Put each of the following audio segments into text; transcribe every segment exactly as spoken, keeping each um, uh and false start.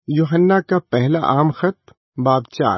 یوحنا کا پہلا عام خط باب چار۔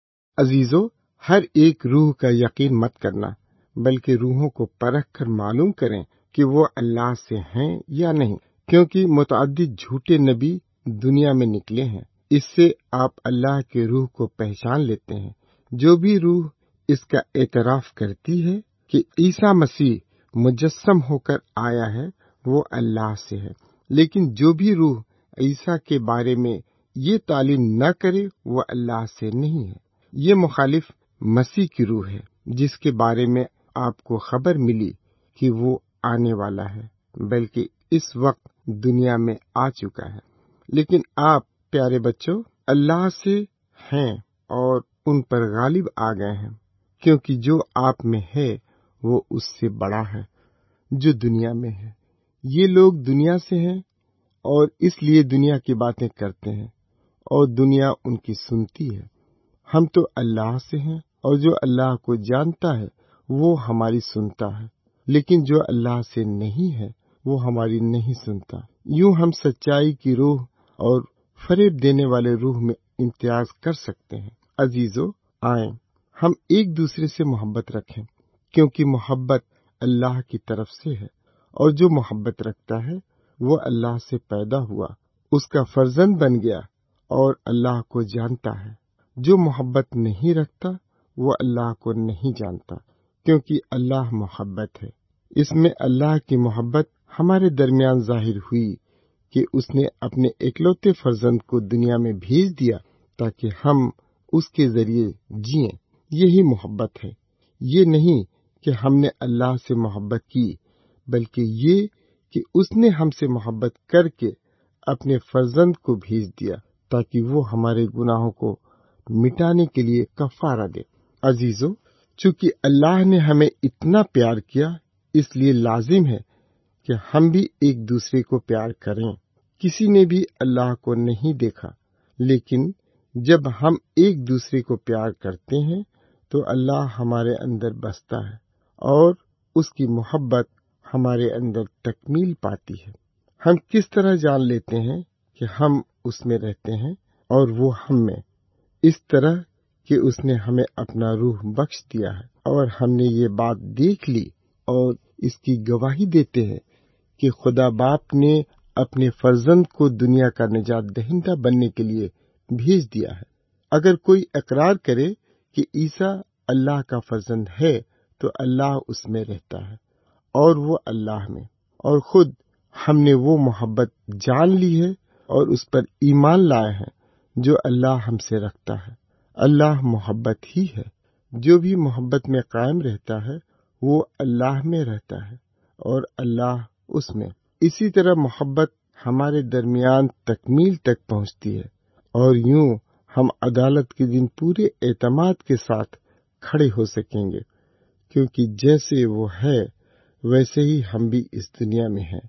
عزیزو، ہر ایک روح کا یقین مت کرنا، بلکہ روحوں کو پرکھ کر معلوم کریں کہ وہ اللہ سے ہیں یا نہیں، کیونکہ متعدد جھوٹے نبی دنیا میں نکلے ہیں۔ اس سے آپ اللہ کے روح کو پہچان لیتے ہیں۔ جو بھی روح اس کا اعتراف کرتی ہے کہ عیسیٰ مسیح مجسم ہو کر آیا ہے، وہ اللہ سے ہے، لیکن جو بھی روح عیسیٰ کے بارے میں یہ تعلیم نہ کرے وہ اللہ سے نہیں ہے۔ یہ مخالف مسیح کی روح ہے، جس کے بارے میں آپ کو خبر ملی کہ وہ آنے والا ہے، بلکہ اس وقت دنیا میں آ چکا ہے۔ لیکن آپ پیارے بچوں اللہ سے ہیں اور ان پر غالب آ گئے ہیں، کیونکہ جو آپ میں ہے وہ اس سے بڑا ہے جو دنیا میں ہے۔ یہ لوگ دنیا سے ہیں اور اس لیے دنیا کی باتیں کرتے ہیں اور دنیا ان کی سنتی ہے۔ ہم تو اللہ سے ہیں اور جو اللہ کو جانتا ہے وہ ہماری سنتا ہے، لیکن جو اللہ سے نہیں ہے وہ ہماری نہیں سنتا۔ یوں ہم سچائی کی روح اور فریب دینے والے روح میں امتیاز کر سکتے ہیں۔ عزیزو، آئیں ہم ایک دوسرے سے محبت رکھیں، کیونکہ محبت اللہ کی طرف سے ہے، اور جو محبت رکھتا ہے وہ اللہ سے پیدا ہوا، اس کا فرزند بن گیا اور اللہ کو جانتا ہے۔ جو محبت نہیں رکھتا وہ اللہ کو نہیں جانتا، کیونکہ اللہ محبت ہے۔ اس میں اللہ کی محبت ہمارے درمیان ظاہر ہوئی کہ اس نے اپنے اکلوتے فرزند کو دنیا میں بھیج دیا تاکہ ہم اس کے ذریعے جئیں۔ یہی محبت ہے۔ یہ نہیں کہ ہم نے اللہ سے محبت کی، بلکہ یہ کہ اس نے ہم سے محبت کر کے اپنے فرزند کو بھیج دیا تاکہ وہ ہمارے گناہوں کو مٹانے کے لیے کفارہ دے۔ عزیزو، چونکہ اللہ نے ہمیں اتنا پیار کیا، اس لیے لازم ہے کہ ہم بھی ایک دوسرے کو پیار کریں۔ کسی نے بھی اللہ کو نہیں دیکھا، لیکن جب ہم ایک دوسرے کو پیار کرتے ہیں تو اللہ ہمارے اندر بستا ہے اور اس کی محبت ہمارے اندر تکمیل پاتی ہے۔ ہم کس طرح جان لیتے ہیں کہ ہم اس میں رہتے ہیں اور وہ ہم میں؟ اس طرح کہ اس نے ہمیں اپنا روح بخش دیا ہے، اور ہم نے یہ بات دیکھ لی اور اس کی گواہی دیتے ہیں کہ خدا باپ نے اپنے فرزند کو دنیا کا نجات دہندہ بننے کے لیے بھیج دیا ہے۔ اگر کوئی اقرار کرے کہ عیسیٰ اللہ کا فرزند ہے تو اللہ اس میں رہتا ہے اور وہ اللہ میں، اور خود ہم نے وہ محبت جان لی ہے اور اس پر ایمان لائے ہیں جو اللہ ہم سے رکھتا ہے۔ اللہ محبت ہی ہے۔ جو بھی محبت میں قائم رہتا ہے وہ اللہ میں رہتا ہے اور اللہ اس میں۔ اسی طرح محبت ہمارے درمیان تکمیل تک پہنچتی ہے، اور یوں ہم عدالت کے دن پورے اعتماد کے ساتھ کھڑے ہو سکیں گے، کیونکہ جیسے وہ ہے ویسے ہی ہم بھی اس دنیا میں ہیں۔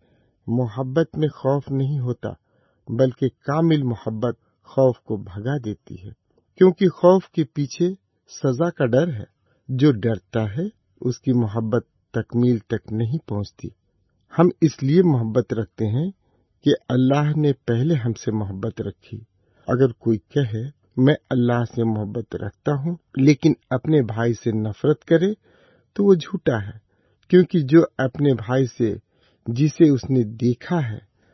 محبت میں خوف نہیں ہوتا، بلکہ کامل محبت خوف کو بھگا دیتی ہے، کیونکہ خوف کے پیچھے سزا کا ڈر ہے۔ جو ڈرتا ہے اس کی محبت تکمیل تک نہیں پہنچتی۔ ہم اس لیے محبت رکھتے ہیں کہ اللہ نے پہلے ہم سے محبت رکھی۔ اگر کوئی کہے میں اللہ سے محبت رکھتا ہوں لیکن اپنے بھائی سے نفرت کرے تو وہ جھوٹا ہے، کیونکہ جو اپنے بھائی سے جسے اس نے دیکھا ہے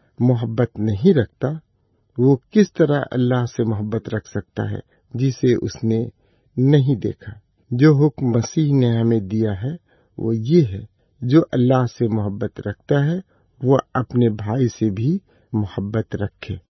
محبت نہیں رکھتا، وہ کس طرح اللہ سے محبت رکھ سکتا ہے جسے اس نے نہیں دیکھا؟ جو حکم مسیح نے ہمیں دیا ہے وہ یہ ہے، جو اللہ سے محبت رکھتا ہے وہ اپنے بھائی سے بھی محبت رکھے۔